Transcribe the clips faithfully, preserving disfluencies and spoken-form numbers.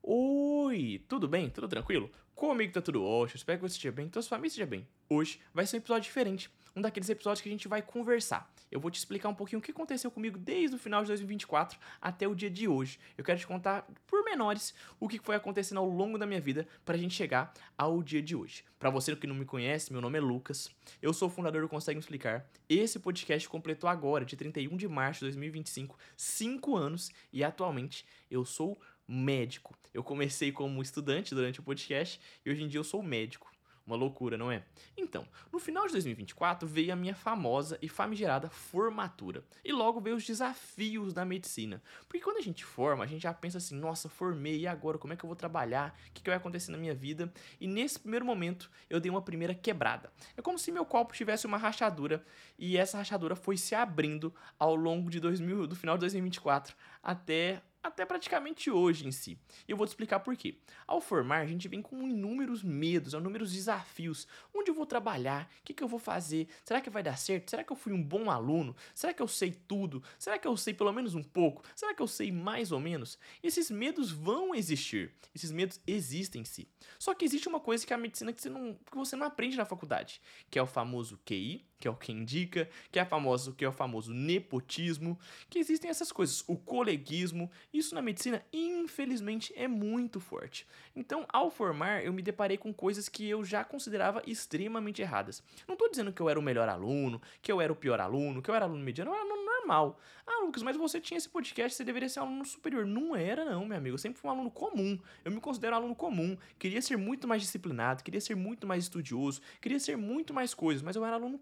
Oi, tudo bem? Tudo tranquilo? Comigo tá tudo ótimo, espero que você esteja bem, que sua família esteja bem. Hoje vai ser um episódio diferente, um daqueles episódios que a gente vai conversar. Eu vou te explicar um pouquinho o que aconteceu comigo desde o final de dois mil e vinte e quatro até o dia de hoje. Eu quero te contar por menores o que foi acontecendo ao longo da minha vida pra gente chegar ao dia de hoje. Pra você que não me conhece, meu nome é Lucas, eu sou o fundador do Consegue Me Explicar. Esse podcast completou agora, de trinta e um de março de dois mil e vinte e cinco, cinco anos e atualmente eu sou médico. Eu comecei como estudante durante o podcast e hoje em dia eu sou médico. Uma loucura, não é? Então, no final de dois mil e vinte e quatro veio a minha famosa e famigerada formatura. E logo veio os desafios da medicina. Porque quando a gente forma, a gente já pensa assim, nossa, formei, e agora? Como é que eu vou trabalhar? O que, que vai acontecer na minha vida? E nesse primeiro momento, eu dei uma primeira quebrada. É como se meu copo tivesse uma rachadura e essa rachadura foi se abrindo ao longo de dois mil, do final de dois mil e vinte e quatro até até praticamente hoje em si. E eu vou te explicar por quê. Ao formar, a gente vem com inúmeros medos, inúmeros desafios. Onde eu vou trabalhar? O que, que eu vou fazer? Será que vai dar certo? Será que eu fui um bom aluno? Será que eu sei tudo? Será que eu sei pelo menos um pouco? Será que eu sei mais ou menos? Esses medos vão existir. Esses medos existem em si. Só que existe uma coisa que é a medicina que você não, que você não aprende na faculdade, que é o famoso Q I, que é o que indica, que é, a famoso, que é o famoso nepotismo, que existem essas coisas, o coleguismo. Isso na medicina, infelizmente, é muito forte. Então, ao formar, eu me deparei com coisas que eu já considerava extremamente erradas. Não tô dizendo que eu era o melhor aluno, que eu era o pior aluno, que eu era aluno mediano, eu era aluno normal. Ah, Lucas, mas você tinha esse podcast, você deveria ser um aluno superior. Não era, não, meu amigo. Eu sempre fui um aluno comum. Eu me considero um aluno comum. Queria ser muito mais disciplinado, queria ser muito mais estudioso, queria ser muito mais coisas, mas eu era aluno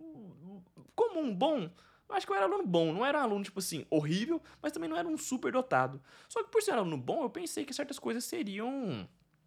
comum, bom. Eu acho que eu era aluno bom, não era um aluno, tipo assim, horrível, mas também não era um super dotado. Só que por ser aluno bom, eu pensei que certas coisas seriam.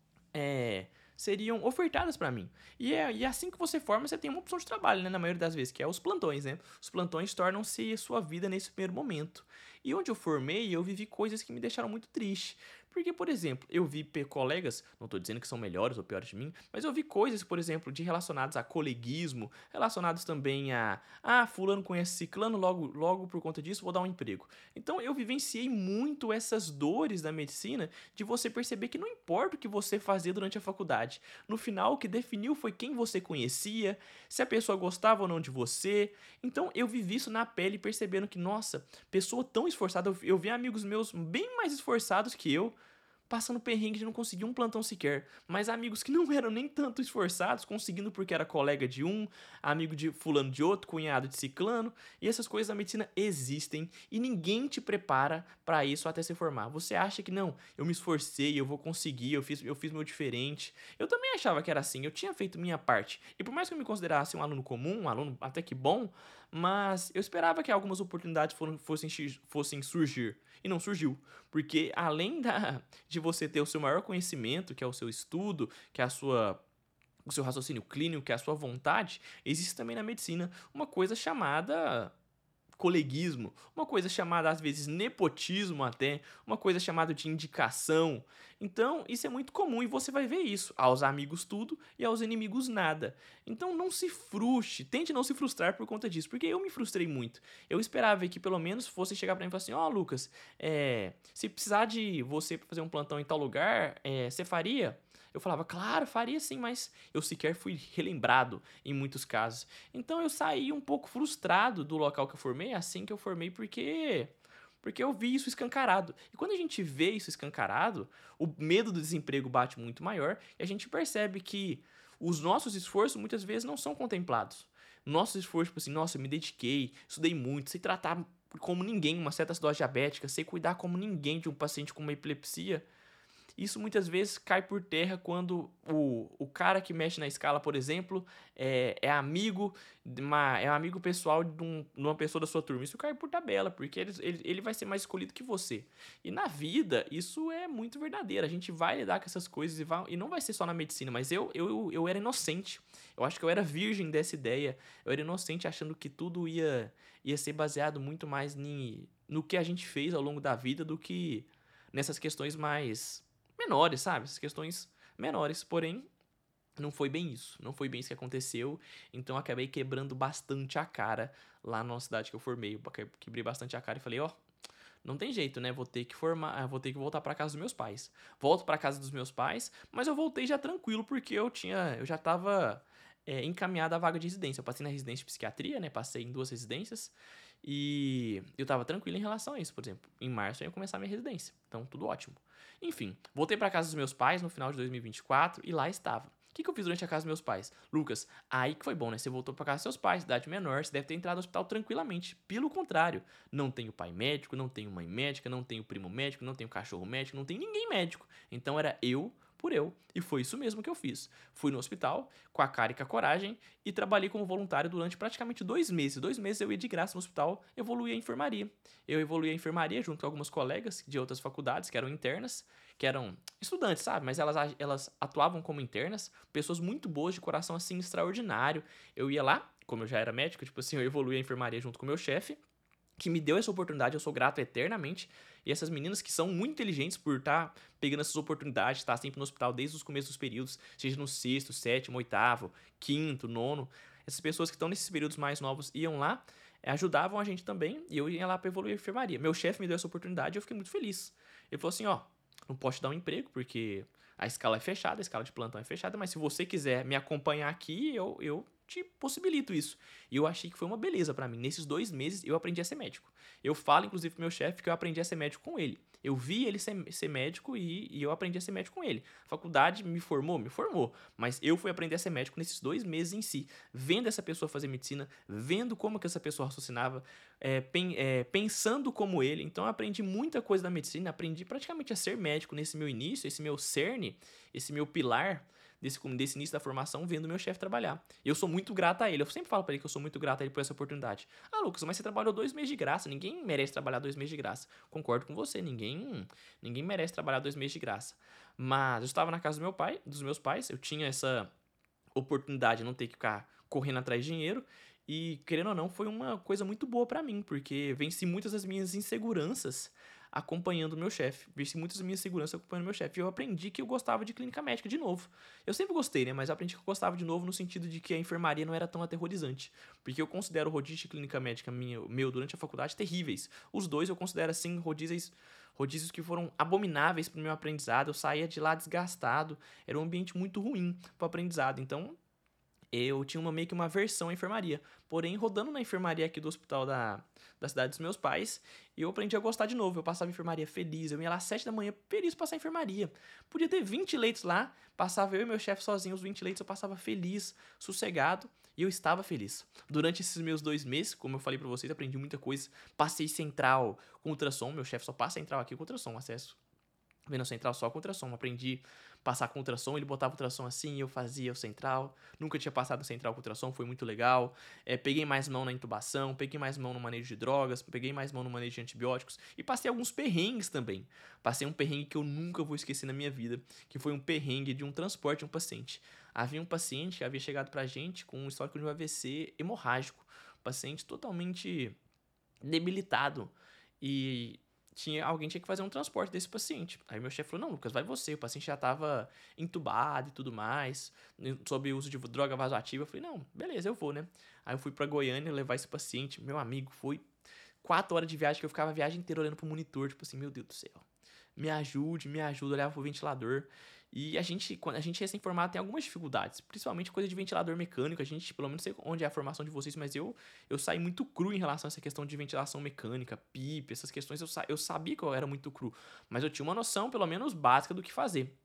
É. Seriam ofertadas pra mim. E é, e é assim que você forma, você tem uma opção de trabalho, né? Na maioria das vezes, que é os plantões, né? Os plantões tornam-se sua vida nesse primeiro momento. E onde eu formei, eu vivi coisas que me deixaram muito triste. Porque, por exemplo, eu vi colegas, não tô dizendo que são melhores ou piores de mim, mas eu vi coisas, por exemplo, de relacionadas a coleguismo, relacionados também a, ah, fulano conhece ciclano, logo, logo por conta disso vou dar um emprego. Então eu vivenciei muito essas dores da medicina, de você perceber que não importa o que você fazia durante a faculdade, no final o que definiu foi quem você conhecia, se a pessoa gostava ou não de você. Então eu vivi isso na pele, percebendo que, nossa, pessoa tão esforçada, eu, eu vi amigos meus bem mais esforçados que eu, passando perrengue de não conseguir um plantão sequer, mas amigos que não eram nem tanto esforçados, conseguindo porque era colega de um, amigo de fulano de outro, cunhado de ciclano, e essas coisas da medicina existem e ninguém te prepara pra isso até se formar. Você acha que não, eu me esforcei, eu vou conseguir, eu fiz, eu fiz meu diferente. Eu também achava que era assim, eu tinha feito minha parte. E por mais que eu me considerasse um aluno comum, um aluno até que bom, mas eu esperava que algumas oportunidades foram, fossem, fossem surgir. E não surgiu. Porque além da, de você ter o seu maior conhecimento, que é o seu estudo, que é a sua, o seu raciocínio clínico, que é a sua vontade, existe também na medicina uma coisa chamada coleguismo, uma coisa chamada às vezes nepotismo até, uma coisa chamada de indicação. Então, isso é muito comum e você vai ver isso, aos amigos tudo e aos inimigos nada. Então, não se frustre, tente não se frustrar por conta disso, porque eu me frustrei muito. Eu esperava que pelo menos fosse chegar pra mim e falar assim, ó, oh, Lucas, é, se precisar de você pra fazer um plantão em tal lugar, é, você faria? Eu falava, claro, faria sim, mas eu sequer fui relembrado em muitos casos. Então eu saí um pouco frustrado do local que eu formei, assim que eu formei, porque porque eu vi isso escancarado. E quando a gente vê isso escancarado, o medo do desemprego bate muito maior e a gente percebe que os nossos esforços muitas vezes não são contemplados. Nossos esforços, tipo assim, nossa, eu me dediquei, estudei muito, sei tratar como ninguém uma certa acidose diabética, sei cuidar como ninguém de um paciente com uma epilepsia. Isso muitas vezes cai por terra quando o, o cara que mexe na escala, por exemplo, é, é amigo de uma, é amigo pessoal de, um, de uma pessoa da sua turma. Isso cai por tabela, porque ele, ele, ele vai ser mais escolhido que você. E na vida, isso é muito verdadeiro. A gente vai lidar com essas coisas e, vai, e não vai ser só na medicina, mas eu, eu, eu era inocente. Eu acho que eu era virgem dessa ideia. Eu era inocente achando que tudo ia, ia ser baseado muito mais ni, no que a gente fez ao longo da vida do que nessas questões mais menores, sabe? Essas questões menores, porém, não foi bem isso. Não foi bem isso que aconteceu. Então, eu acabei quebrando bastante a cara lá na cidade que eu formei. Eu quebrei bastante a cara e falei, ó, oh, não tem jeito, né? Vou ter que formar, vou ter que voltar pra casa dos meus pais. Volto pra casa dos meus pais, mas eu voltei já tranquilo porque eu tinha, eu já tava é, encaminhado à vaga de residência. Eu passei na residência de psiquiatria, né? Passei em duas residências e eu tava tranquilo em relação a isso. Por exemplo, em março eu ia começar a minha residência, então tudo ótimo. Enfim, voltei pra casa dos meus pais no final de dois mil e vinte e quatro e lá estava. O que, que eu fiz durante a casa dos meus pais? Lucas, aí que foi bom, né? Você voltou pra casa dos seus pais, idade menor, você deve ter entrado no hospital tranquilamente. Pelo contrário, não tenho pai médico, não tenho mãe médica, não tenho primo médico, não tenho cachorro médico, não tem ninguém médico. Então era eu por eu. E foi isso mesmo que eu fiz. Fui no hospital, com a cara e com a coragem, e trabalhei como voluntário durante praticamente dois meses. Dois meses eu ia de graça no hospital, evoluí a enfermaria. Eu evoluí a enfermaria junto com algumas colegas de outras faculdades, que eram internas, que eram estudantes, sabe? Mas elas, elas atuavam como internas, pessoas muito boas, de coração, assim, extraordinário. Eu ia lá, como eu já era médico, tipo assim, eu evoluí a enfermaria junto com o meu chefe, que me deu essa oportunidade, eu sou grato eternamente. E essas meninas que são muito inteligentes por estar tá pegando essas oportunidades, estar tá sempre no hospital desde os começos dos períodos, seja no sexto, sétimo, oitavo, quinto, nono. Essas pessoas que estão nesses períodos mais novos iam lá, ajudavam a gente também, e eu ia lá para evoluir a enfermaria. Meu chefe me deu essa oportunidade e eu fiquei muito feliz. Ele falou assim, ó, não posso te dar um emprego, porque a escala é fechada, a escala de plantão é fechada, mas se você quiser me acompanhar aqui, eu, eu te possibilito isso. E eu achei que foi uma beleza pra mim. Nesses dois meses, eu aprendi a ser médico. Eu falo, inclusive, pro meu chefe que eu aprendi a ser médico com ele. Eu vi ele ser, ser médico e, e eu aprendi a ser médico com ele. A faculdade me formou? Me formou. Mas eu fui aprender a ser médico nesses dois meses em si. Vendo essa pessoa fazer medicina, vendo como que essa pessoa raciocinava, é, pen, é, pensando como ele. Então eu aprendi muita coisa da medicina, aprendi praticamente a ser médico nesse meu início, esse meu cerne, esse meu pilar desse, desse início da formação, vendo meu chefe trabalhar. Eu sou muito grato a ele. Eu sempre falo pra ele que eu sou muito grato a ele por essa oportunidade. Ah, Lucas, mas você trabalhou dois meses de graça. Ninguém merece trabalhar dois meses de graça. Concordo com você. Ninguém, ninguém merece trabalhar dois meses de graça. Mas eu estava na casa do meu pai, dos meus pais. Eu tinha essa oportunidade de não ter que ficar correndo atrás de dinheiro. E, querendo ou não, foi uma coisa muito boa pra mim, porque venci muitas das minhas inseguranças acompanhando o meu chefe. Venci muitas das minhas inseguranças acompanhando o meu chefe. E eu aprendi que eu gostava de clínica médica de novo. Eu sempre gostei, né? Mas eu aprendi que eu gostava de novo no sentido de que a enfermaria não era tão aterrorizante. Porque eu considero o rodízio de clínica médica minha, meu durante a faculdade terríveis. Os dois eu considero, assim, rodízios, rodízios que foram abomináveis pro meu aprendizado. Eu saía de lá desgastado. Era um ambiente muito ruim pro aprendizado. Então, eu tinha uma, meio que uma versão à enfermaria. Porém, rodando na enfermaria aqui do hospital da, da cidade dos meus pais, eu aprendi a gostar de novo. Eu passava enfermaria feliz, eu ia lá às sete da manhã feliz pra passar enfermaria. Podia ter vinte leitos lá, passava eu e meu chefe sozinhos os vinte leitos, eu passava feliz, sossegado, e eu estava feliz. Durante esses meus dois meses, como eu falei pra vocês, aprendi muita coisa. Passei central com ultrassom, meu chefe só passa central aqui com ultrassom, acesso. Vendo central só com ultrassom, aprendi passar com ultrassom, ele botava ultrassom assim, eu fazia o central, nunca tinha passado central com ultrassom, foi muito legal. É, peguei mais mão na intubação, peguei mais mão no manejo de drogas, peguei mais mão no manejo de antibióticos e passei alguns perrengues também. Passei um perrengue que eu nunca vou esquecer na minha vida, que foi um perrengue de um transporte de um paciente. Havia um paciente que havia chegado pra gente com um histórico de um A V C hemorrágico, paciente totalmente debilitado e tinha, alguém tinha que fazer um transporte desse paciente. Aí meu chefe falou, não, Lucas, vai você, o paciente já tava entubado e tudo mais, sob o uso de droga vasoativa. Eu falei, não, beleza, eu vou, né? Aí eu fui pra Goiânia levar esse paciente, meu amigo, foi quatro horas de viagem que eu ficava a viagem inteira olhando pro monitor, tipo assim, meu Deus do céu, me ajude, me ajuda, olhava pro ventilador. E a gente, quando a gente é recém-formado, tem algumas dificuldades, principalmente coisa de ventilador mecânico. A gente, pelo menos, sei onde é a formação de vocês, mas eu, eu saí muito cru em relação a essa questão de ventilação mecânica, pipe, essas questões. Eu, sa eu sabia que eu era muito cru, mas eu tinha uma noção, pelo menos básica, do que fazer.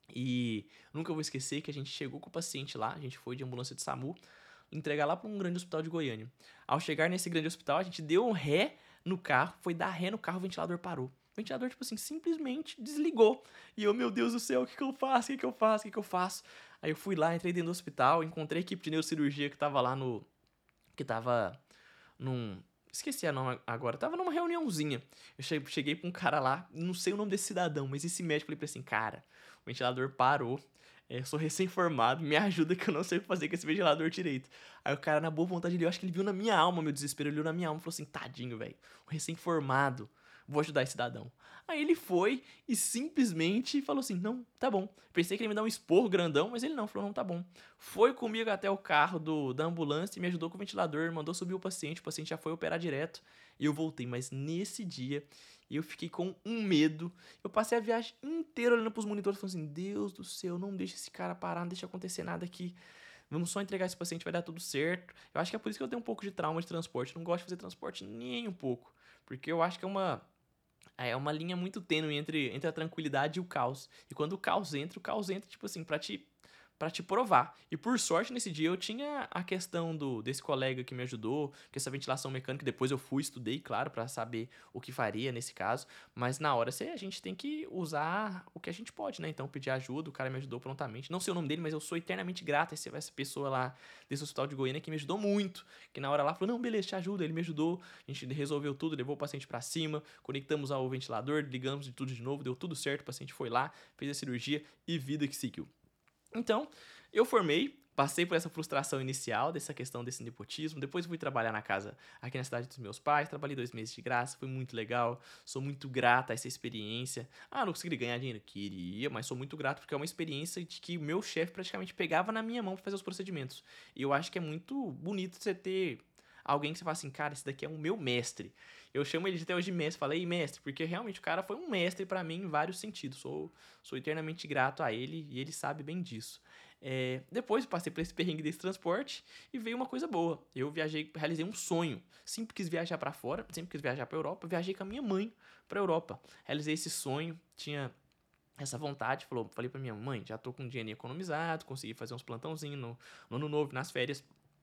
E nunca vou esquecer que a gente chegou com o paciente lá, a gente foi de ambulância de SAMU, entregar lá para um grande hospital de Goiânia. Ao chegar nesse grande hospital, a gente deu um ré no carro, foi dar ré no carro, o ventilador parou. O ventilador, tipo assim, simplesmente desligou. E eu, meu Deus do céu, o que, que eu faço? O que, que eu faço? O que, que eu faço? Aí eu fui lá, entrei dentro do hospital, encontrei a equipe de neurocirurgia que tava lá no... Que tava num... Esqueci a nome agora. Tava numa reuniãozinha. Eu cheguei pra um cara lá, não sei o nome desse cidadão, mas esse médico, falei pra ele assim, cara, o ventilador parou. É, eu sou recém-formado, me ajuda que eu não sei o que fazer com esse ventilador direito. Aí o cara, na boa vontade, ele, eu acho que ele viu na minha alma meu desespero, ele viu na minha alma e falou assim, tadinho, velho, um recém-formado, vou ajudar esse cidadão. Aí ele foi e simplesmente falou assim, não, tá bom. Pensei que ele ia me dar um esporro grandão, mas ele não, falou, não, tá bom. Foi comigo até o carro do, da ambulância e me ajudou com o ventilador, mandou subir o paciente, o paciente já foi operar direto. E eu voltei, mas nesse dia E eu fiquei com um medo. Eu passei a viagem inteira olhando pros monitores, falando assim, Deus do céu, não deixa esse cara parar, não deixa acontecer nada aqui. Vamos só entregar esse paciente, vai dar tudo certo. Eu acho que é por isso que eu tenho um pouco de trauma de transporte. Eu não gosto de fazer transporte nem um pouco. Porque eu acho que é uma... É uma linha muito tênue entre, entre a tranquilidade e o caos. E quando o caos entra, o caos entra, tipo assim, pra te, pra te provar. E por sorte, nesse dia, eu tinha a questão do desse colega que me ajudou, que essa ventilação mecânica, depois eu fui, estudei, claro, pra saber o que faria nesse caso. Mas na hora, a gente tem que usar o que a gente pode, né? Então, pedir ajuda, o cara me ajudou prontamente. Não sei o nome dele, mas eu sou eternamente grato a essa pessoa lá desse hospital de Goiânia que me ajudou muito. Que na hora lá falou, não, beleza, te ajuda. Ele me ajudou, a gente resolveu tudo, levou o paciente pra cima, conectamos ao ventilador, ligamos de tudo de novo, deu tudo certo, o paciente foi lá, fez a cirurgia e vida que seguiu. Então, eu formei, passei por essa frustração inicial, dessa questão desse nepotismo, depois fui trabalhar na casa aqui na cidade dos meus pais, trabalhei dois meses de graça, foi muito legal, sou muito grata a essa experiência. Ah, não consegui ganhar dinheiro? Queria, mas sou muito grato porque é uma experiência de que o meu chefe praticamente pegava na minha mão para fazer os procedimentos. E eu acho que é muito bonito você ter alguém que você fala assim, cara, esse daqui é o meu mestre. Eu chamo ele até hoje de mestre, falei mestre, porque realmente o cara foi um mestre pra mim em vários sentidos. Sou, sou eternamente grato a ele e ele sabe bem disso. É, depois passei por esse perrengue desse transporte e veio uma coisa boa. Eu viajei, realizei um sonho. Sempre quis viajar pra fora, sempre quis viajar pra Europa. Viajei com a minha mãe pra Europa. Realizei esse sonho, tinha essa vontade, falou, falei pra minha mãe, já tô com dinheiro economizado, consegui fazer uns plantãozinhos no, no ano novo, nas férias.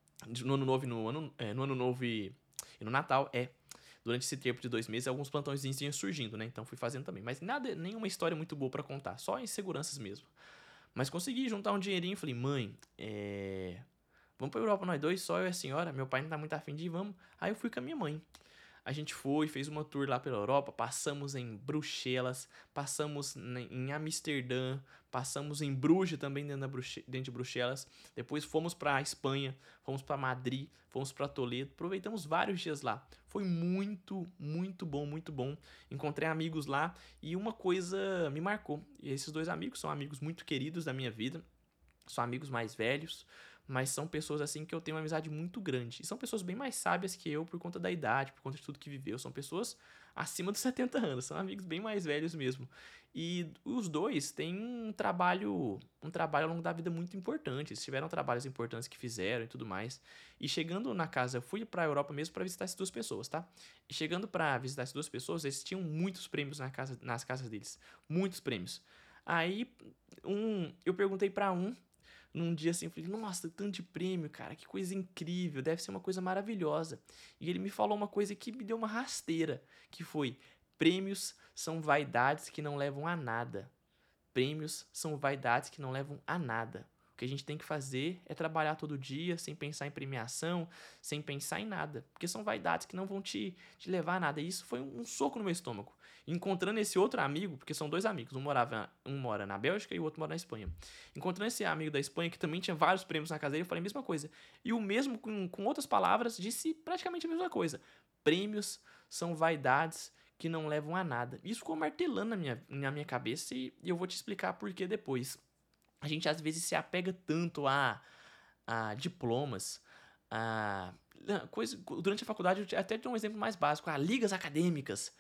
No ano novo e no ano, é, no ano novo e, e no Natal, é. Durante esse tempo de dois meses, alguns plantõezinhos iam surgindo, né? Então fui fazendo também. Mas nada, nenhuma história muito boa pra contar. Só inseguranças mesmo. Mas consegui juntar um dinheirinho. Falei, mãe, é... vamos pra Europa nós dois, só eu e a senhora. Meu pai não tá muito afim de ir, vamos. Aí eu fui com a minha mãe. A gente foi, fez uma tour lá pela Europa, passamos em Bruxelas, passamos em Amsterdã, passamos em Bruges também dentro, da Bruxe, dentro de Bruxelas, depois fomos para a Espanha, fomos para Madrid, fomos para Toledo, aproveitamos vários dias lá. Foi muito, muito bom, muito bom. Encontrei amigos lá e uma coisa me marcou. E esses dois amigos são amigos muito queridos da minha vida, são amigos mais velhos, mas são pessoas assim que eu tenho uma amizade muito grande. E são pessoas bem mais sábias que eu por conta da idade, por conta de tudo que viveu. São pessoas acima dos setenta anos, são amigos bem mais velhos mesmo. E os dois têm um trabalho, um trabalho ao longo da vida muito importante. Eles tiveram trabalhos importantes que fizeram e tudo mais. E chegando na casa, eu fui pra Europa mesmo para visitar essas duas pessoas, tá? E chegando para visitar essas duas pessoas, eles tinham muitos prêmios na casa, nas casas deles, muitos prêmios. Aí, um, eu perguntei para um num dia assim, eu falei, nossa, tanto de prêmio, cara, que coisa incrível, deve ser uma coisa maravilhosa. E ele me falou uma coisa que me deu uma rasteira, que foi, prêmios são vaidades que não levam a nada. Prêmios são vaidades que não levam a nada. O que a gente tem que fazer é trabalhar todo dia, sem pensar em premiação, sem pensar em nada. Porque são vaidades que não vão te, te levar a nada. E isso foi um, um soco no meu estômago. Encontrando esse outro amigo, porque são dois amigos, um, morava, um mora na Bélgica e o outro mora na Espanha. Encontrando esse amigo da Espanha, que também tinha vários prêmios na casa dele, eu falei a mesma coisa. E o mesmo, com, com outras palavras, disse praticamente a mesma coisa. Prêmios são vaidades que não levam a nada. Isso ficou martelando na minha, na minha cabeça e, e eu vou te explicar por que depois. A gente às vezes se apega tanto a, a diplomas, a coisa, durante a faculdade, eu até dou um exemplo mais básico, a ligas acadêmicas,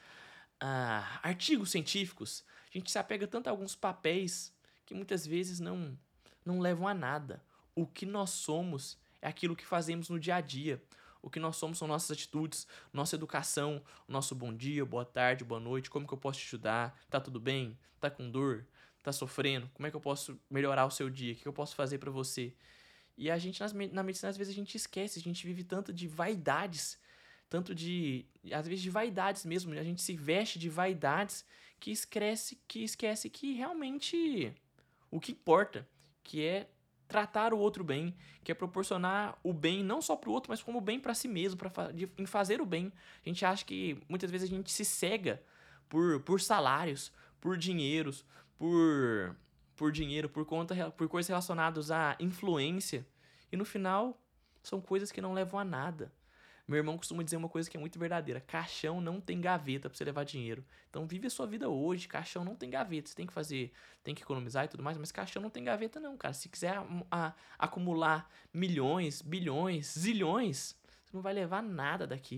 a artigos científicos. A gente se apega tanto a alguns papéis que muitas vezes não, não levam a nada. O que nós somos é aquilo que fazemos no dia a dia. O que nós somos são nossas atitudes, nossa educação, o nosso bom dia, boa tarde, boa noite, como que eu posso te ajudar, tá tudo bem, tá com dor, tá sofrendo, como é que eu posso melhorar o seu dia, o que eu posso fazer pra você. E a gente, nas, na medicina, às vezes a gente esquece, a gente vive tanto de vaidades, tanto de, às vezes de vaidades mesmo, a gente se veste de vaidades que esquece que, esquece que realmente o que importa, que é tratar o outro bem, que é proporcionar o bem não só pro outro, mas como o bem para si mesmo, pra, em fazer o bem. A gente acha que muitas vezes a gente se cega por, por salários, por dinheiros, por, por dinheiro, por conta, por coisas relacionadas à influência. E no final, são coisas que não levam a nada. Meu irmão costuma dizer uma coisa que é muito verdadeira. Caixão não tem gaveta pra você levar dinheiro. Então vive a sua vida hoje. Caixão não tem gaveta. Você tem que fazer, tem que economizar e tudo mais, mas caixão não tem gaveta não, cara. Se quiser a, a, acumular milhões, bilhões, zilhões, você não vai levar nada daqui.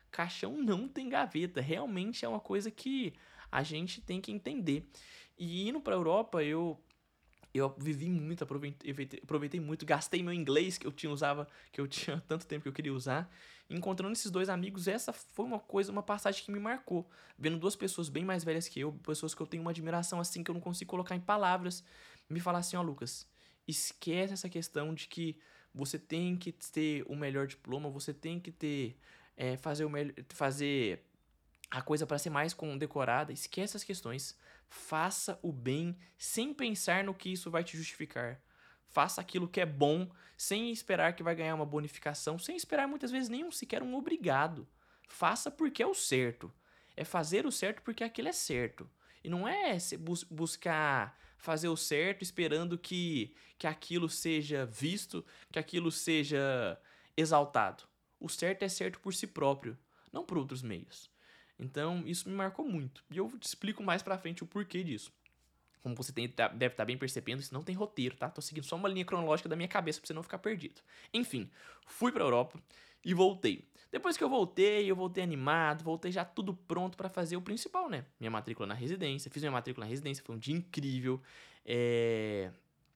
caixão não tem gaveta. Realmente é uma coisa que a gente tem que entender. E indo pra Europa, eu eu vivi muito, aproveitei, aproveitei muito, gastei meu inglês que eu tinha usava, que eu tinha tanto tempo que eu queria usar. Encontrando esses dois amigos, essa foi uma coisa, uma passagem que me marcou. Vendo duas pessoas bem mais velhas que eu, pessoas que eu tenho uma admiração assim que eu não consigo colocar em palavras, me falar assim, ó, Lucas, esquece essa questão de que você tem que ter o melhor diploma, você tem que ter é, fazer o melhor, fazer a coisa para ser mais condecorada, esquece as questões. Faça o bem sem pensar no que isso vai te justificar. Faça aquilo que é bom sem esperar que vai ganhar uma bonificação, sem esperar muitas vezes nenhum sequer um obrigado. Faça porque é o certo. É fazer o certo porque aquilo é certo. E não é bus buscar fazer o certo esperando que, que aquilo seja visto, que aquilo seja exaltado. O certo é certo por si próprio, não por outros meios. Então, isso me marcou muito. E eu te explico mais pra frente o porquê disso. Como você tem, deve estar bem percebendo, isso não tem roteiro, tá? Tô seguindo só uma linha cronológica da minha cabeça pra você não ficar perdido. Enfim, fui pra Europa e voltei. Depois que eu voltei, eu voltei animado, voltei já tudo pronto pra fazer o principal, né? Minha matrícula na residência. Fiz minha matrícula na residência, foi um dia incrível. É...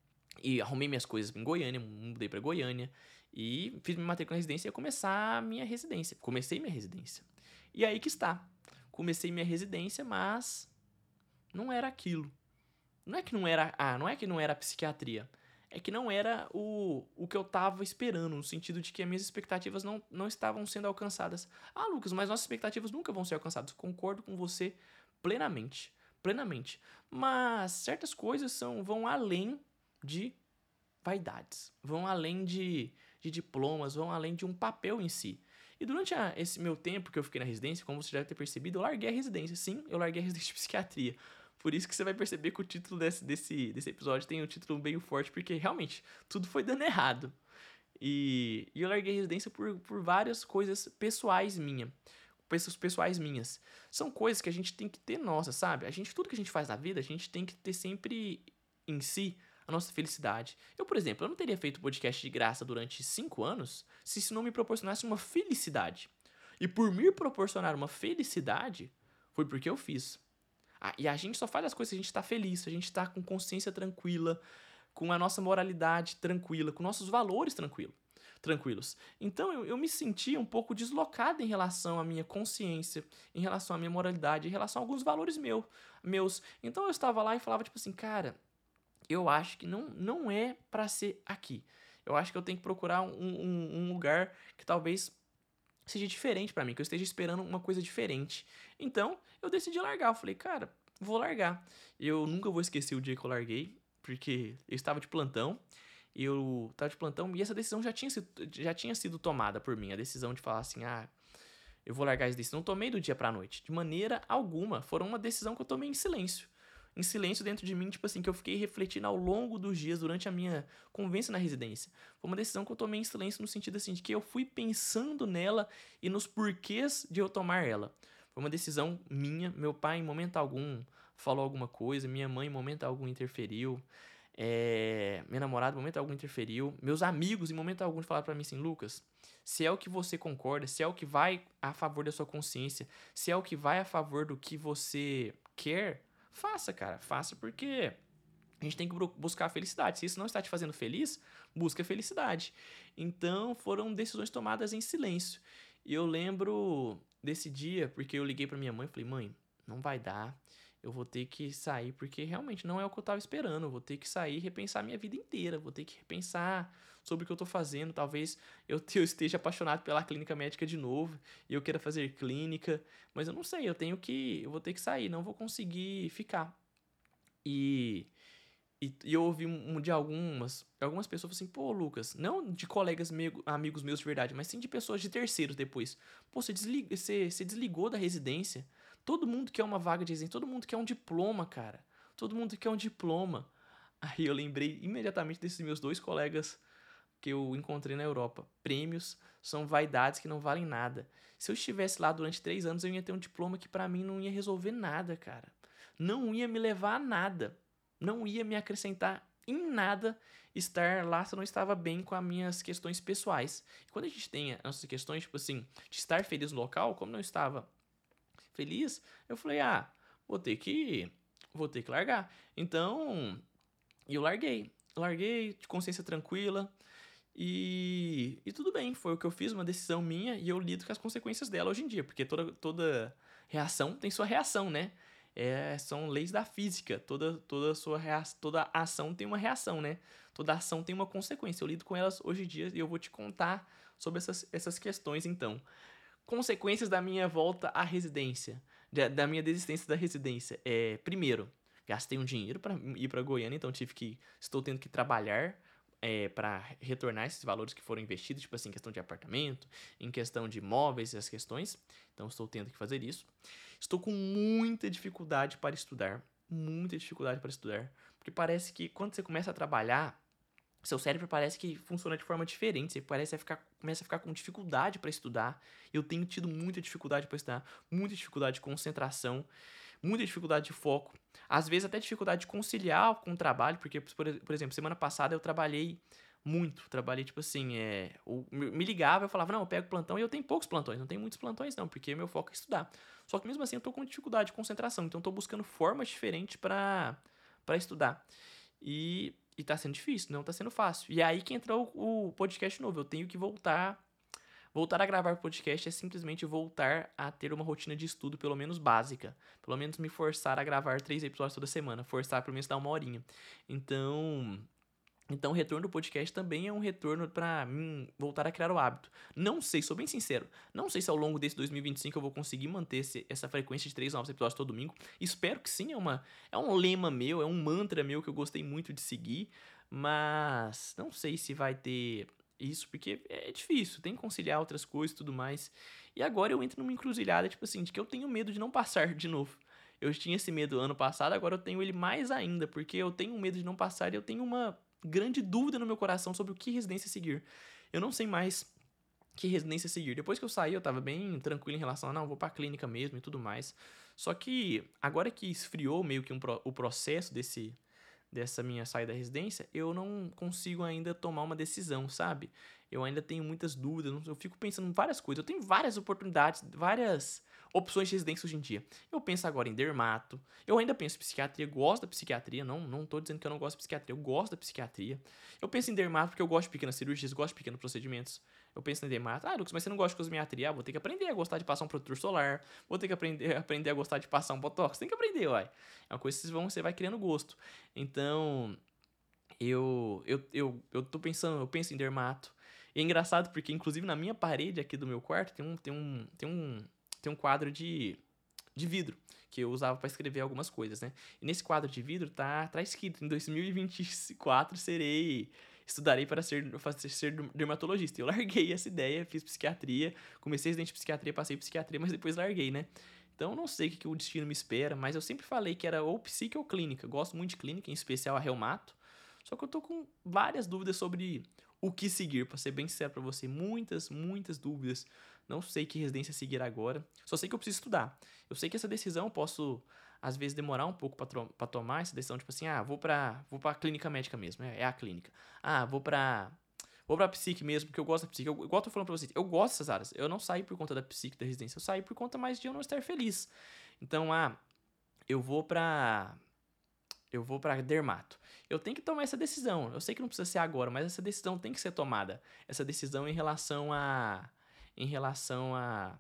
E arrumei minhas coisas em Goiânia, mudei pra Goiânia. E fiz minha matrícula na residência e ia começar a minha residência. Comecei minha residência. E aí que está. Comecei minha residência, mas não era aquilo. Não é que não era, ah, não é que não era a psiquiatria. É que não era o, o que eu tava esperando, no sentido de que as minhas expectativas não, não estavam sendo alcançadas. Ah, Lucas, mas nossas expectativas nunca vão ser alcançadas. Concordo com você plenamente, plenamente. Mas certas coisas são, vão além de vaidades, vão além de, de diplomas, vão além de um papel em si. E durante a, esse meu tempo que eu fiquei na residência, como você já deve ter percebido, eu larguei a residência. Sim, eu larguei a residência de psiquiatria. Por isso que você vai perceber que o título desse, desse, desse episódio tem um título bem forte, porque realmente tudo foi dando errado. E, e eu larguei a residência por, por várias coisas pessoais minhas. Pessoas pessoais minhas. São coisas que a gente tem que ter nossa, sabe? A gente, tudo que a gente faz na vida, a gente tem que ter sempre em si a nossa felicidade. Eu, por exemplo, eu não teria feito podcast de graça durante cinco anos se isso não me proporcionasse uma felicidade. E por me proporcionar uma felicidade, foi porque eu fiz. Ah, e a gente só faz as coisas se a gente tá feliz, se a gente tá com consciência tranquila, com a nossa moralidade tranquila, com nossos valores tranquilo, tranquilos. Então eu, eu me sentia um pouco deslocado em relação à minha consciência, em relação à minha moralidade, em relação a alguns valores meu, meus. Então eu estava lá e falava tipo assim, cara, eu acho que não, não é pra ser aqui. Eu acho que eu tenho que procurar um, um, um lugar que talvez seja diferente pra mim, que eu esteja esperando uma coisa diferente. Então, eu decidi largar. Eu falei, cara, vou largar. Eu nunca vou esquecer o dia que eu larguei, porque eu estava de plantão. Eu estava de plantão e essa decisão já tinha, sido, já tinha sido tomada por mim. A decisão de falar assim, ah, eu vou largar essa decisão. Não tomei do dia pra noite. De maneira alguma. Foram uma decisão que eu tomei em silêncio. Em silêncio dentro de mim, tipo assim, que eu fiquei refletindo ao longo dos dias durante a minha convivência na residência. Foi uma decisão que eu tomei em silêncio no sentido assim, de que eu fui pensando nela e nos porquês de eu tomar ela. Foi uma decisão minha, meu pai em momento algum falou alguma coisa, minha mãe em momento algum interferiu, é... minha namorada em momento algum interferiu, meus amigos em momento algum falaram pra mim assim, Lucas, se é o que você concorda, se é o que vai a favor da sua consciência, se é o que vai a favor do que você quer, faça, cara, faça porque a gente tem que buscar a felicidade. Se isso não está te fazendo feliz, busca a felicidade. Então foram decisões tomadas em silêncio. E eu lembro desse dia, porque eu liguei pra minha mãe e falei, mãe, não vai dar, eu vou ter que sair, porque realmente não é o que eu tava esperando, eu vou ter que sair e repensar minha vida inteira, vou ter que repensar sobre o que eu tô fazendo, talvez eu, eu esteja apaixonado pela clínica médica de novo, e eu queira fazer clínica, mas eu não sei, eu tenho que, eu vou ter que sair, não vou conseguir ficar. E, e, e eu ouvi um, de algumas, algumas pessoas assim, pô, Lucas, não de colegas, meu, amigos meus de verdade, mas sim de pessoas de terceiros depois. Pô, você, desliga, você, você desligou da residência. Todo mundo quer uma vaga de residência, todo mundo quer um diploma, cara. Todo mundo quer um diploma. Aí eu lembrei imediatamente desses meus dois colegas que eu encontrei na Europa. Prêmios são vaidades que não valem nada. Se eu estivesse lá durante três anos, eu ia ter um diploma que pra mim não ia resolver nada, cara. Não ia me levar a nada. Não ia me acrescentar em nada estar lá se eu não estava bem com as minhas questões pessoais. E quando a gente tem as nossas questões, tipo assim, de estar feliz no local, como não estava feliz, eu falei, ah, vou ter que, vou ter que largar. Então, eu larguei. Larguei, de consciência tranquila, e, e tudo bem, foi o que eu fiz, uma decisão minha, e eu lido com as consequências dela hoje em dia, porque toda, toda reação tem sua reação, né? É, são leis da física, toda, toda, sua rea, toda ação tem uma reação, né? Toda ação tem uma consequência, eu lido com elas hoje em dia e eu vou te contar sobre essas, essas questões então. Consequências da minha volta à residência, da, da minha desistência da residência. É, primeiro, gastei um dinheiro para ir para Goiânia, então tive que, estou tendo que trabalhar é, para retornar esses valores que foram investidos, tipo assim, em questão de apartamento, em questão de imóveis e as questões. Então estou tendo que fazer isso. Estou com muita dificuldade para estudar, muita dificuldade para estudar, porque parece que quando você começa a trabalhar, seu cérebro parece que funciona de forma diferente, você parece a ficar, começa a ficar com dificuldade para estudar. Eu tenho tido muita dificuldade para estudar, muita dificuldade de concentração, muita dificuldade de foco, às vezes até dificuldade de conciliar com o trabalho, porque, por, por exemplo, semana passada eu trabalhei muito, trabalhei tipo assim, é, eu, me ligava, eu falava, não, eu pego plantão, e eu tenho poucos plantões, não tenho muitos plantões não, porque meu foco é estudar. Só que mesmo assim eu tô com dificuldade de concentração, então eu tô buscando formas diferentes para para estudar. E, e tá sendo difícil, não tá sendo fácil. E é aí que entra o, o podcast novo, eu tenho que voltar. Voltar a gravar podcast é simplesmente voltar a ter uma rotina de estudo, pelo menos básica. Pelo menos me forçar a gravar três episódios toda semana. Forçar pelo menos dar uma horinha. Então, então o retorno do podcast também é um retorno pra mim voltar a criar o hábito. Não sei, sou bem sincero, não sei se ao longo desse dois mil e vinte e cinco eu vou conseguir manter esse, essa frequência de três novos episódios todo domingo. Espero que sim, é, uma, é um lema meu, é um mantra meu que eu gostei muito de seguir. Mas não sei se vai ter isso, porque é difícil, tem que conciliar outras coisas e tudo mais. E agora eu entro numa encruzilhada, tipo assim, de que eu tenho medo de não passar de novo. Eu tinha esse medo ano passado, agora eu tenho ele mais ainda, porque eu tenho medo de não passar e eu tenho uma grande dúvida no meu coração sobre o que residência seguir. Eu não sei mais que residência seguir. Depois que eu saí, eu tava bem tranquilo em relação a, não, vou pra clínica mesmo e tudo mais. Só que agora que esfriou meio que um pro, o processo desse dessa minha saída da residência, eu não consigo ainda tomar uma decisão, sabe? Eu ainda tenho muitas dúvidas, eu fico pensando em várias coisas. Eu tenho várias oportunidades, várias opções de residência hoje em dia. Eu penso agora em dermato, eu ainda penso em psiquiatria, gosto da psiquiatria, não, não tô dizendo que eu não gosto de psiquiatria, eu gosto da psiquiatria. Eu penso em dermato porque eu gosto de pequenas cirurgias, gosto de pequenos procedimentos. Eu penso em dermato, ah, Lucas, mas você não gosta de cosmiatria? Ah, vou ter que aprender a gostar de passar um protetor solar, vou ter que aprender, aprender a gostar de passar um botox, tem que aprender, uai. É uma coisa que vocês vão, você vai criando gosto. Então, eu, eu, eu, eu tô pensando, eu penso em dermato. E é engraçado porque, inclusive, na minha parede aqui do meu quarto tem um, tem um, tem um, tem um quadro de, de vidro que eu usava para escrever algumas coisas, né? E nesse quadro de vidro tá, tá escrito, em dois mil e vinte e quatro serei, estudarei para ser, fazer, ser dermatologista. Eu larguei essa ideia, fiz psiquiatria, comecei residente de psiquiatria, passei em psiquiatria, mas depois larguei, né? Então, eu não sei o que, que o destino me espera, mas eu sempre falei que era ou psique ou clínica. Eu gosto muito de clínica, em especial a reumato. Só que eu tô com várias dúvidas sobre o que seguir, pra ser bem sincero pra você. Muitas, muitas dúvidas. Não sei que residência seguir agora. Só sei que eu preciso estudar. Eu sei que essa decisão eu posso, às vezes, demorar um pouco pra, pra tomar essa decisão. Tipo assim, ah, vou pra, vou pra clínica médica mesmo. É, é a clínica. Ah, vou pra... Vou pra psique mesmo, porque eu gosto da psique. Eu, igual eu tô falando pra vocês, eu gosto dessas áreas. Eu não saí por conta da psique da residência. Eu saí por conta mais de eu não estar feliz. Então, ah, eu vou pra... Eu vou pra dermato. Eu tenho que tomar essa decisão. Eu sei que não precisa ser agora, mas essa decisão tem que ser tomada. Essa decisão em relação a... Em relação a...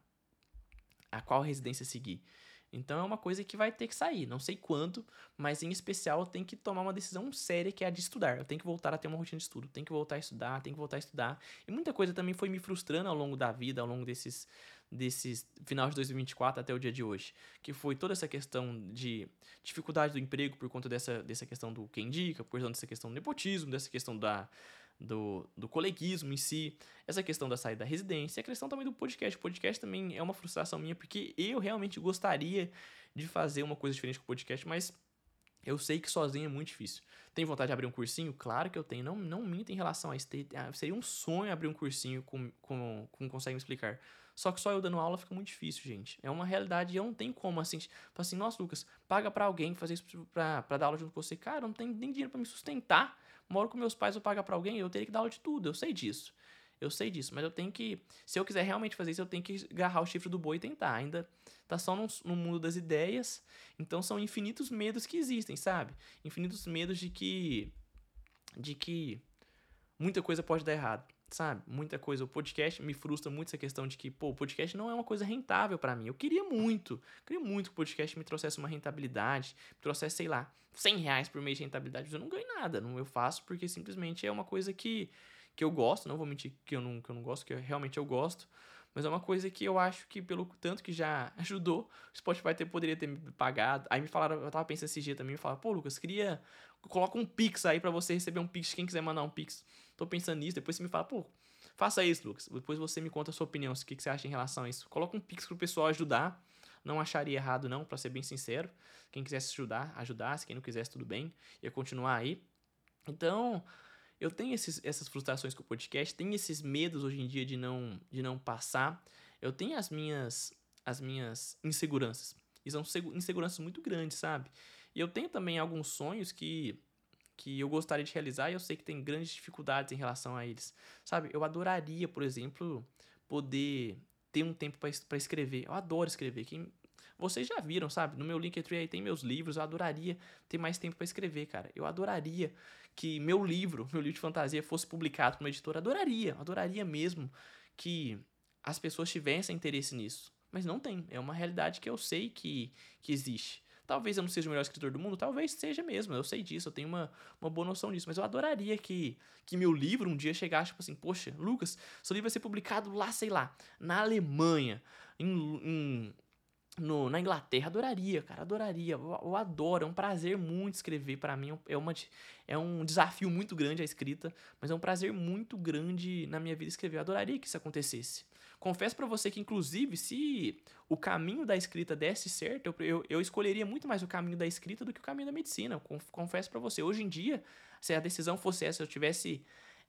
A qual residência seguir. Então é uma coisa que vai ter que sair. Não sei quando, mas em especial eu tenho que tomar uma decisão séria que é a de estudar. Eu tenho que voltar a ter uma rotina de estudo. Tenho que voltar a estudar, tenho que voltar a estudar. E muita coisa também foi me frustrando ao longo da vida, ao longo desses, desses final de dois mil e vinte e quatro até o dia de hoje. Que foi toda essa questão de dificuldade do emprego por conta dessa, dessa questão do quem indica, por conta dessa questão do nepotismo, dessa questão da... Do, do coleguismo em si, essa questão da saída da residência, a questão também do podcast. O podcast também é uma frustração minha, porque eu realmente gostaria de fazer uma coisa diferente com o podcast, mas Eu sei que sozinho é muito difícil. Tem vontade de abrir um cursinho? Claro que eu tenho. Não, não minta em relação a isso. Tem- ah, Seria um sonho abrir um cursinho com, com, com consegue me explicar. Só que só eu dando aula fica muito difícil, gente. É uma realidade e eu não tenho como, assim, falar assim, nossa, Lucas, paga pra alguém fazer isso pra, pra dar aula junto com você. Cara, eu não tenho nem dinheiro pra me sustentar. Moro com meus pais, eu pagar pra alguém, eu teria que dar aula de tudo. Eu sei disso. Eu sei disso, mas eu tenho que. Se eu quiser realmente fazer isso, eu tenho que agarrar o chifre do boi e tentar. Ainda tá só no, no mundo das ideias. Então são infinitos medos que existem, sabe? Infinitos medos de que. De que muita coisa pode dar errado, sabe? Muita coisa. O podcast me frustra muito essa questão de que, pô, o podcast não é uma coisa rentável pra mim. Eu queria muito, queria muito que o podcast me trouxesse uma rentabilidade, me trouxesse, sei lá, cem reais por mês de rentabilidade. Mas eu não ganho nada, não eu faço porque simplesmente é uma coisa que, que eu gosto. Não vou mentir que eu não, que eu não gosto, que eu, realmente eu gosto. Mas é uma coisa que eu acho que, pelo tanto que já ajudou, o Spotify ter, poderia ter me pagado. Aí me falaram, eu tava pensando esse dia também, me falaram, pô, Lucas, queria. Coloca um Pix aí pra você receber um Pix, quem quiser mandar um Pix. Tô pensando nisso, depois você me fala, pô, faça isso, Lucas. Depois você me conta a sua opinião, o que, que você acha em relação a isso. Coloca um Pix pro pessoal ajudar. Não acharia errado, não, pra ser bem sincero. Quem quisesse ajudar, ajudasse. Quem não quisesse, tudo bem. Ia continuar aí. Então, eu tenho esses, essas frustrações com o podcast, tenho esses medos hoje em dia de não, de não passar. Eu tenho as minhas, as minhas inseguranças. E são inseguranças muito grandes, sabe? E eu tenho também alguns sonhos que que eu gostaria de realizar e eu sei que tem grandes dificuldades em relação a eles. Sabe, eu adoraria, por exemplo, poder ter um tempo para escrever. Eu adoro escrever. Quem... Vocês já viram, sabe? No meu Linktree aí tem meus livros. Eu adoraria ter mais tempo para escrever, cara. Eu adoraria que meu livro, meu livro de fantasia, fosse publicado por uma editora. Adoraria, adoraria mesmo que as pessoas tivessem interesse nisso. Mas não tem. É uma realidade que eu sei que, que existe. Talvez eu não seja o melhor escritor do mundo, talvez seja mesmo, eu sei disso, eu tenho uma, uma boa noção disso, mas eu adoraria que, que meu livro um dia chegasse, tipo assim, poxa, Lucas, seu livro vai ser publicado lá, sei lá, na Alemanha, em, em no, na Inglaterra, adoraria, cara, adoraria, eu, eu adoro, é um prazer muito escrever, pra mim é, uma, é um desafio muito grande a escrita, mas é um prazer muito grande na minha vida escrever, eu adoraria que isso acontecesse. Confesso pra você que, inclusive, se o caminho da escrita desse certo, eu, eu, eu escolheria muito mais o caminho da escrita do que o caminho da medicina, eu confesso pra você, hoje em dia, se a decisão fosse essa, eu tivesse...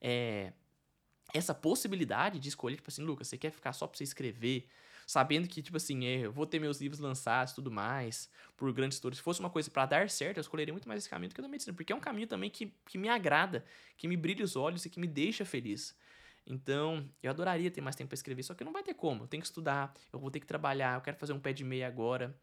É, essa possibilidade de escolher, tipo assim, Lucas, você quer ficar só pra você escrever, sabendo que, tipo assim, é, eu vou ter meus livros lançados e tudo mais, por grandes editores. Se fosse uma coisa pra dar certo, eu escolheria muito mais esse caminho do que o da medicina, porque é um caminho também que, que me agrada, que me brilha os olhos e que me deixa feliz. Então, eu adoraria ter mais tempo pra escrever, só que não vai ter como. Eu tenho que estudar, eu vou ter que trabalhar, eu quero fazer um pé de meia agora.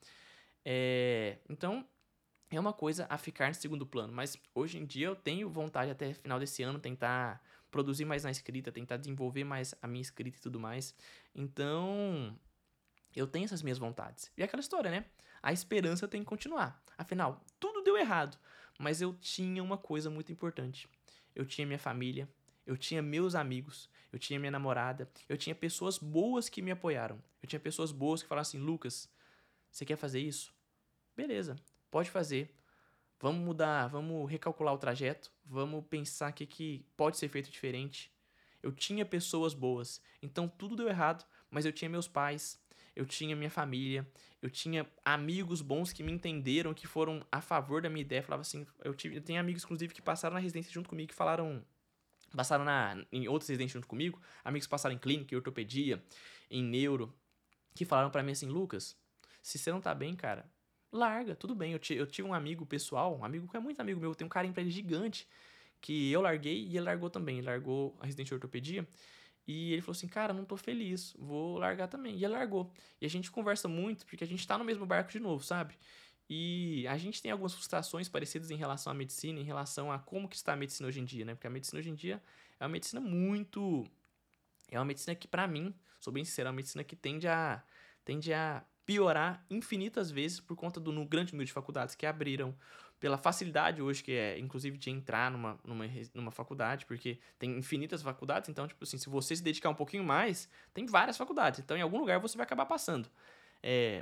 É, então, é uma coisa a ficar em segundo plano, mas hoje em dia eu tenho vontade até final desse ano tentar produzir mais na escrita, tentar desenvolver mais a minha escrita e tudo mais. Então, eu tenho essas minhas vontades. E é aquela história, né? A esperança tem que continuar. Afinal, tudo deu errado, mas eu tinha uma coisa muito importante. Eu tinha minha família, eu tinha meus amigos, eu tinha minha namorada, eu tinha pessoas boas que me apoiaram. Eu tinha pessoas boas que falaram assim: "Lucas, você quer fazer isso? Beleza, pode fazer. Vamos mudar, vamos recalcular o trajeto, vamos pensar o que, que pode ser feito diferente." Eu tinha pessoas boas, então tudo deu errado, mas eu tinha meus pais, eu tinha minha família, eu tinha amigos bons que me entenderam, que foram a favor da minha ideia. Falava assim, eu, tive, eu tenho amigos, inclusive, que passaram na residência junto comigo, que falaram, passaram na, em outras residências junto comigo, amigos que passaram em clínica, em ortopedia, em neuro, que falaram pra mim assim: "Lucas, se você não tá bem, cara, larga, tudo bem." Eu, eu tive um amigo pessoal, um amigo que é muito amigo meu, eu tenho um carinho pra ele gigante, que eu larguei e ele largou também. Ele largou a residência de ortopedia e ele falou assim: "Cara, não tô feliz, vou largar também." E ele largou. E a gente conversa muito porque a gente tá no mesmo barco de novo, sabe? E a gente tem algumas frustrações parecidas em relação à medicina, em relação a como que está a medicina hoje em dia, né? Porque a medicina hoje em dia é uma medicina muito... É uma medicina que, pra mim, sou bem sincero, é uma medicina que tende a, tende a piorar infinitas vezes por conta do no grande número de faculdades que abriram, pela facilidade hoje que é, inclusive, de entrar numa, numa, numa faculdade, porque tem infinitas faculdades, então, tipo assim, se você se dedicar um pouquinho mais, tem várias faculdades, então em algum lugar você vai acabar passando. É,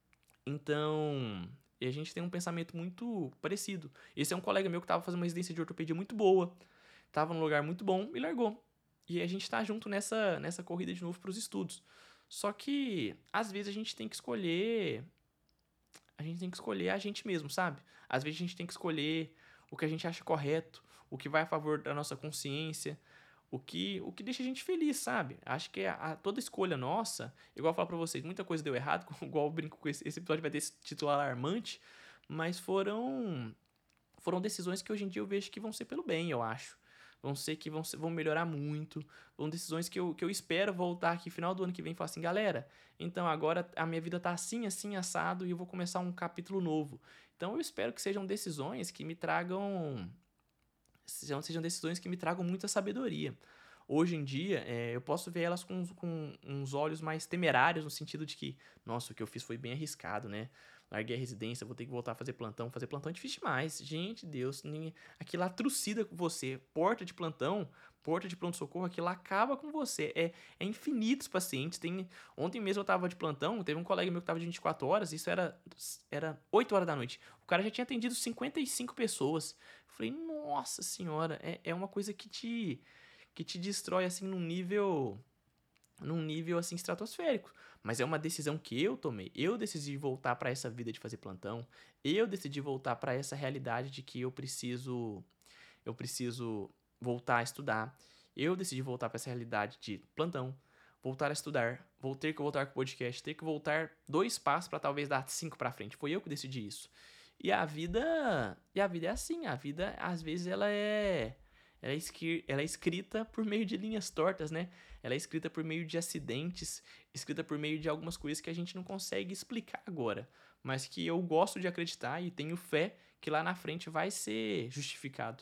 então, e a gente tem um pensamento muito parecido. Esse é um colega meu que tava fazendo uma residência de ortopedia muito boa, tava num lugar muito bom e largou. E a gente tá junto nessa, nessa corrida de novo pros estudos. Só que, às vezes, a gente tem que escolher a gente tem que escolher a gente mesmo, sabe? Às vezes a gente tem que escolher o que a gente acha correto, o que vai a favor da nossa consciência, o que, o que deixa a gente feliz, sabe? Acho que a, a- toda escolha nossa, igual eu falo pra vocês, muita coisa deu errado, igual eu brinco com esse, esse episódio vai ter esse título alarmante, mas foram foram decisões que hoje em dia eu vejo que vão ser pelo bem, eu acho. Vão ser que vão, ser- vão melhorar muito. Vão decisões que eu, que eu espero voltar aqui final do ano que vem e falar assim, galera, então agora a minha vida tá assim, assim, assado e eu vou começar um capítulo novo. Então eu espero que sejam decisões que me tragam sejam, sejam decisões que me tragam muita sabedoria. Hoje em dia, é, eu posso ver elas com, com uns olhos mais temerários, no sentido de que, nossa, o que eu fiz foi bem arriscado, né? Larguei a residência, vou ter que voltar a fazer plantão. Fazer plantão é difícil demais. Gente, Deus, ninguém... aquilo lá trucida com você. Porta de plantão, porta de pronto-socorro, aquilo lá acaba com você. É, é infinitos pacientes. Tem... Ontem mesmo eu tava de plantão, teve um colega meu que tava de vinte e quatro horas, isso era, era oito horas da noite. O cara já tinha atendido cinquenta e cinco pessoas. Eu falei, nossa senhora, é, é uma coisa que te, que te destrói, assim, num nível, num nível, assim, estratosférico. Mas é uma decisão que eu tomei. Eu decidi voltar pra essa vida de fazer plantão. Eu decidi voltar pra essa realidade de que eu preciso, eu preciso voltar a estudar. Eu decidi voltar pra essa realidade de plantão. Voltar a estudar, vou ter que voltar com o podcast, ter que voltar dois passos pra talvez dar cinco pra frente. Foi eu que decidi isso. E a vida, e a vida é assim, a vida às vezes ela é ela é, esqui- ela é escrita por meio de linhas tortas, né? Ela é escrita por meio de acidentes, escrita por meio de algumas coisas que a gente não consegue explicar agora, mas que eu gosto de acreditar e tenho fé que lá na frente vai ser justificado.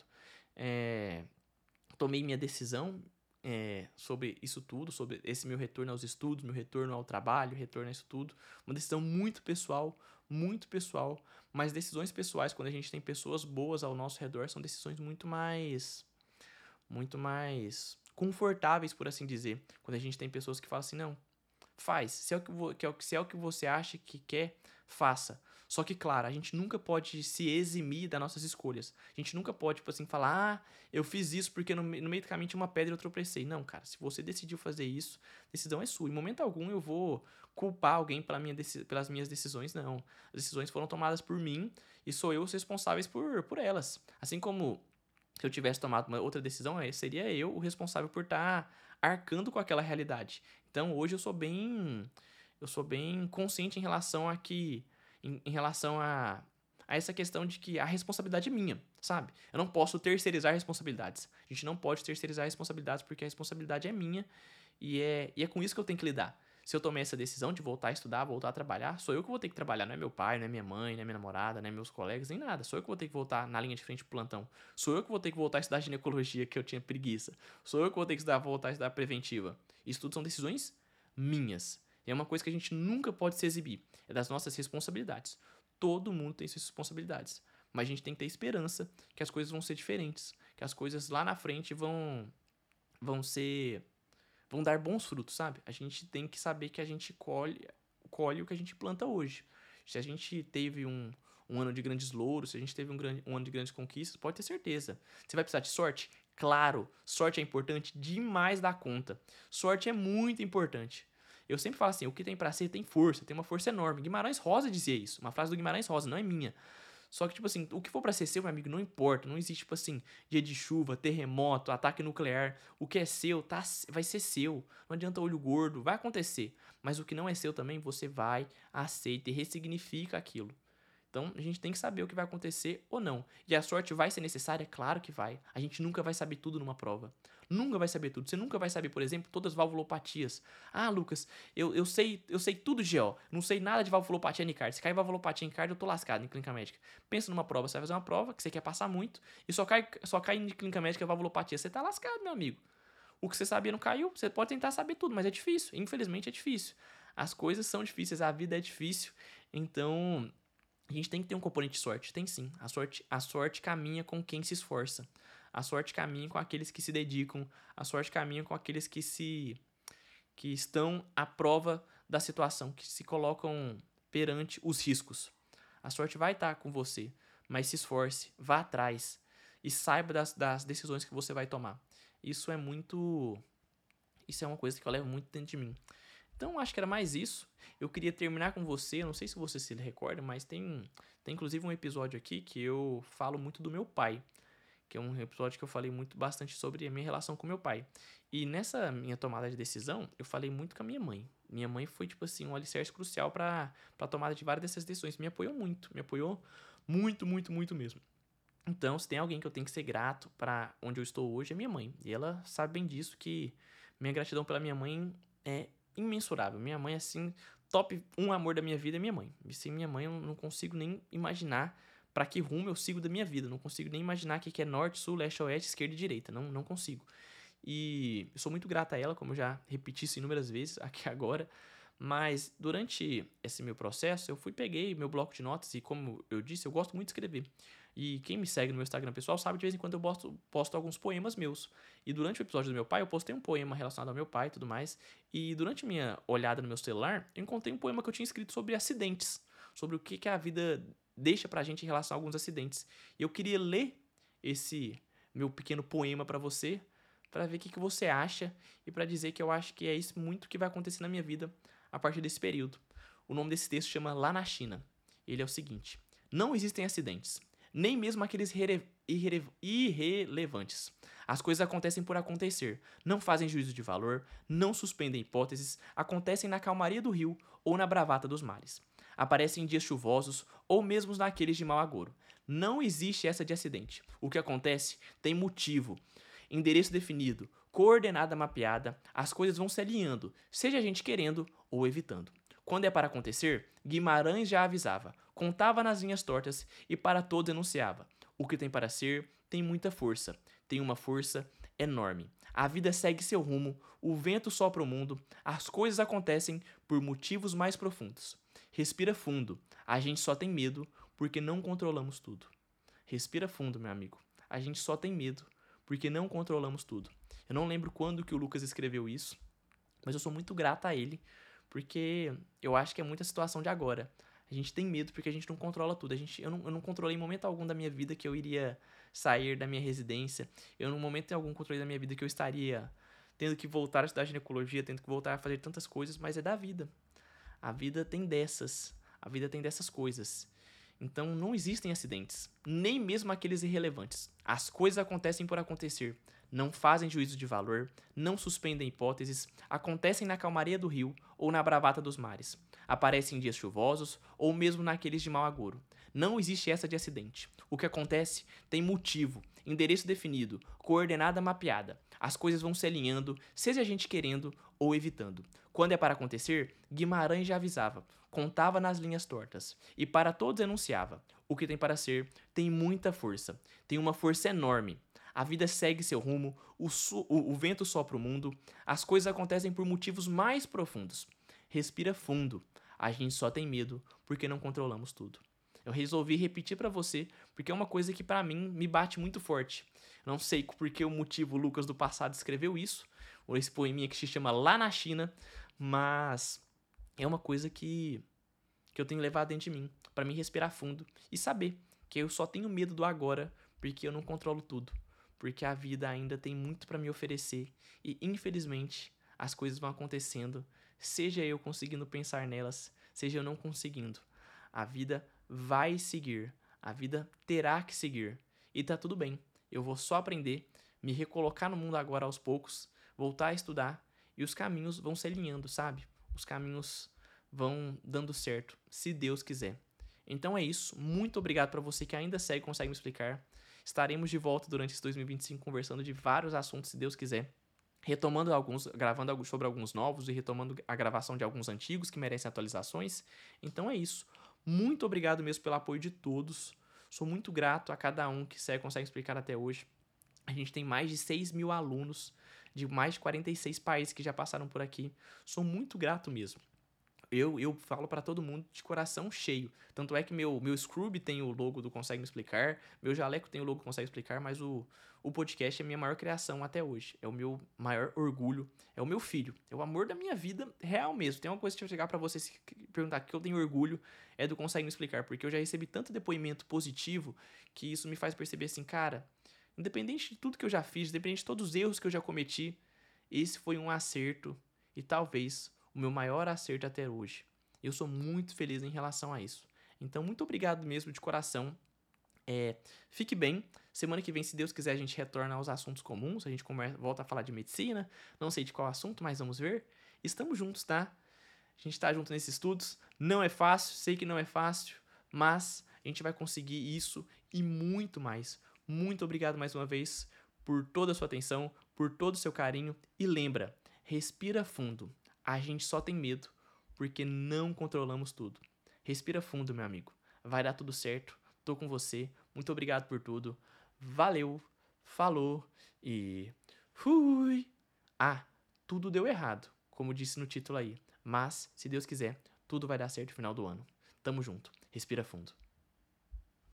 É, tomei minha decisão é, sobre isso tudo, sobre esse meu retorno aos estudos, meu retorno ao trabalho, retorno a isso tudo. Uma decisão muito pessoal, muito pessoal, mas decisões pessoais, quando a gente tem pessoas boas ao nosso redor, são decisões muito mais, muito mais confortáveis, por assim dizer. Quando a gente tem pessoas que falam assim, não, faz. Se é o que, vo- que é o que- se é o que você acha que quer, faça. Só que, claro, a gente nunca pode se eximir das nossas escolhas. A gente nunca pode, tipo assim, falar, ah, eu fiz isso porque no, me- no meio do caminho tinha uma pedra e eu tropecei. Não, cara, se você decidiu fazer isso, a decisão é sua. Em momento algum eu vou culpar alguém pela minha deci- pelas minhas decisões, não. As decisões foram tomadas por mim e sou eu os responsáveis por, por elas. Assim como se eu tivesse tomado uma outra decisão, aí seria eu o responsável por estar arcando com aquela realidade. Então hoje eu sou bem eu sou bem consciente em relação a que em, em relação a a essa questão de que a responsabilidade é minha, sabe? Eu não posso terceirizar responsabilidades. A gente não pode terceirizar responsabilidades porque a responsabilidade é minha e é, e é com isso que eu tenho que lidar. Se eu tomei essa decisão de voltar a estudar, voltar a trabalhar, sou eu que vou ter que trabalhar, não é meu pai, não é minha mãe, não é minha namorada, não é meus colegas, nem nada. Sou eu que vou ter que voltar na linha de frente pro plantão. Sou eu que vou ter que voltar a estudar ginecologia, que eu tinha preguiça. Sou eu que vou ter que estudar, voltar a estudar preventiva. Isso tudo são decisões minhas. E é uma coisa que a gente nunca pode se exibir. É das nossas responsabilidades. Todo mundo tem suas responsabilidades. Mas a gente tem que ter esperança que as coisas vão ser diferentes. Que as coisas lá na frente vão, vão ser vão dar bons frutos, sabe? A gente tem que saber que a gente colhe, colhe o que a gente planta hoje. Se a gente teve um, um ano de grandes louros, se a gente teve um, grande, um ano de grandes conquistas, pode ter certeza. Você vai precisar de sorte? Claro, sorte é importante demais da conta. Sorte é muito importante. Eu sempre falo assim, o que tem pra ser tem força, tem uma força enorme. Guimarães Rosa dizia isso, uma frase do Guimarães Rosa, não é minha. Só que, tipo assim, o que for pra ser seu, meu amigo, não importa. Não existe, tipo assim, dia de chuva, terremoto, ataque nuclear. O que é seu, tá, vai ser seu. Não adianta olho gordo, vai acontecer. Mas o que não é seu também, você vai, aceita e ressignifica aquilo. Então, a gente tem que saber o que vai acontecer ou não. E a sorte vai ser necessária? Claro que vai. A gente nunca vai saber tudo numa prova. Nunca vai saber tudo. Você nunca vai saber, por exemplo, todas as valvulopatias. Ah, Lucas, eu, eu sei eu sei tudo de G O. Não sei nada de valvulopatia Nicardi. Se cair valvulopatia Nicardi, eu tô lascado em clínica médica. Pensa numa prova. Você vai fazer uma prova que você quer passar muito e só cai, só cai em clínica médica valvulopatia. Você tá lascado, meu amigo. O que você sabia não caiu. Você pode tentar saber tudo, mas é difícil. Infelizmente é difícil. As coisas são difíceis, a vida é difícil. Então, a gente tem que ter um componente de sorte, tem sim. A sorte, a sorte caminha com quem se esforça. A sorte caminha com aqueles que se dedicam. A sorte caminha com aqueles que se que estão à prova da situação, que se colocam perante os riscos. A sorte vai estar com você, mas se esforce, vá atrás e saiba das, das decisões que você vai tomar. Isso é muito, isso é uma coisa que eu levo muito dentro de mim. Então, acho que era mais isso. Eu queria terminar com você, eu não sei se você se recorda, mas tem, tem inclusive um episódio aqui que eu falo muito do meu pai, que é um episódio que eu falei muito bastante sobre a minha relação com meu pai. E nessa minha tomada de decisão, eu falei muito com a minha mãe. Minha mãe foi, tipo assim, um alicerce crucial para a tomada de várias dessas decisões. Me apoiou muito, me apoiou muito, muito, muito mesmo. Então, se tem alguém que eu tenho que ser grato para onde eu estou hoje, é minha mãe. E ela sabe bem disso, que minha gratidão pela minha mãe é imensurável. Minha mãe, assim, top um amor da minha vida é minha mãe. E sem minha mãe, eu não consigo nem imaginar para que rumo eu sigo da minha vida. Não consigo nem imaginar o que é norte, sul, leste, oeste, esquerda e direita. Não, não consigo. E eu sou muito grato a ela, como eu já repeti isso inúmeras vezes aqui agora. Mas durante esse meu processo, eu fui, peguei meu bloco de notas e, como eu disse, eu gosto muito de escrever. E quem me segue no meu Instagram pessoal sabe de vez em quando eu posto, posto alguns poemas meus. E durante o episódio do meu pai, eu postei um poema relacionado ao meu pai e tudo mais. E durante minha olhada no meu celular, eu encontrei um poema que eu tinha escrito sobre acidentes. Sobre o que, que a vida deixa pra gente em relação a alguns acidentes. E eu queria ler esse meu pequeno poema pra você, pra ver o que, que você acha e pra dizer que eu acho que é isso muito que vai acontecer na minha vida a partir desse período. O nome desse texto chama Lá na China. Ele é o seguinte: não existem acidentes, nem mesmo aqueles irre- irre- irrelevantes. As coisas acontecem por acontecer, não fazem juízo de valor, não suspendem hipóteses, acontecem na calmaria do rio ou na bravata dos mares. Aparecem em dias chuvosos ou mesmo naqueles de mau agouro. Não existe essa de acidente. O que acontece tem motivo, endereço definido, coordenada mapeada, as coisas vão se alinhando, seja a gente querendo ou evitando. Quando é para acontecer, Guimarães já avisava, contava nas linhas tortas e para todos enunciava: o que tem para ser tem muita força, tem uma força enorme. A vida segue seu rumo, o vento sopra o mundo, as coisas acontecem por motivos mais profundos. Respira fundo, a gente só tem medo porque não controlamos tudo. Respira fundo, meu amigo. A gente só tem medo porque não controlamos tudo. Eu não lembro quando que o Lucas escreveu isso, mas eu sou muito grato a ele, porque eu acho que é muita situação de agora. A gente tem medo porque a gente não controla tudo. A gente, eu, não, eu não controlei em momento algum da minha vida que eu iria sair da minha residência. Eu, no momento algum, controlei da minha vida que eu estaria tendo que voltar a estudar ginecologia, tendo que voltar a fazer tantas coisas, mas é da vida. A vida tem dessas. A vida tem dessas coisas. Então não existem acidentes, nem mesmo aqueles irrelevantes. As coisas acontecem por acontecer, não fazem juízo de valor, não suspendem hipóteses, acontecem na calmaria do rio ou na bravata dos mares. Aparecem em dias chuvosos ou mesmo naqueles de mau agouro. Não existe essa de acidente. O que acontece tem motivo, endereço definido, coordenada mapeada. As coisas vão se alinhando, seja a gente querendo ou evitando. Quando é para acontecer, Guimarães já avisava, contava nas linhas tortas e para todos enunciava: o que tem para ser tem muita força, tem uma força enorme. A vida segue seu rumo, o, o, o vento sopra o mundo, as coisas acontecem por motivos mais profundos. Respira fundo, a gente só tem medo porque não controlamos tudo. Eu resolvi repetir pra você porque é uma coisa que pra mim me bate muito forte. Não sei porque o motivo o Lucas do passado escreveu isso, ou esse poeminha que se chama Lá na China, mas é uma coisa que, que eu tenho levado dentro de mim, pra mim respirar fundo e saber que eu só tenho medo do agora porque eu não controlo tudo, porque a vida ainda tem muito pra me oferecer e infelizmente as coisas vão acontecendo, seja eu conseguindo pensar nelas, seja eu não conseguindo. A vida vai seguir, a vida terá que seguir e tá tudo bem. Eu vou só aprender, me recolocar no mundo agora aos poucos, voltar a estudar e os caminhos vão se alinhando, sabe? Os caminhos vão dando certo, se Deus quiser. Então é isso, muito obrigado para você que ainda segue e consegue me explicar. Estaremos de volta durante esse dois mil e vinte e cinco conversando de vários assuntos, se Deus quiser. Retomando alguns, gravando sobre alguns novos e retomando a gravação de alguns antigos que merecem atualizações. Então é isso. Muito obrigado mesmo pelo apoio de todos. Sou muito grato a cada um que segue, consegue explicar até hoje. A gente tem mais de seis mil alunos de mais de quarenta e seis países que já passaram por aqui. Sou muito grato mesmo. Eu, eu falo pra todo mundo de coração cheio. Tanto é que meu, meu Scrub tem o logo do Consegue Me Explicar, meu jaleco tem o logo do Consegue Explicar, mas o, o podcast é a minha maior criação até hoje. É o meu maior orgulho, é o meu filho, é o amor da minha vida real mesmo. Tem uma coisa que eu chegar pra você se perguntar que eu tenho orgulho, é do Consegue Me Explicar, porque eu já recebi tanto depoimento positivo que isso me faz perceber assim, cara, independente de tudo que eu já fiz, independente de todos os erros que eu já cometi, esse foi um acerto e talvez o meu maior acerto até hoje. Eu sou muito feliz em relação a isso. Então, muito obrigado mesmo de coração. É, fique bem. Semana que vem, se Deus quiser, a gente retorna aos assuntos comuns. A gente conversa, volta a falar de medicina. Não sei de qual assunto, mas vamos ver. Estamos juntos, tá? A gente tá junto nesses estudos. Não é fácil, sei que não é fácil, mas a gente vai conseguir isso e muito mais. Muito obrigado mais uma vez por toda a sua atenção, por todo o seu carinho. E lembra, respira fundo. A gente só tem medo porque não controlamos tudo. Respira fundo, meu amigo. Vai dar tudo certo. Tô com você. Muito obrigado por tudo. Valeu. Falou e fui. Ah, tudo deu errado, como disse no título aí. Mas, se Deus quiser, tudo vai dar certo no final do ano. Tamo junto. Respira fundo.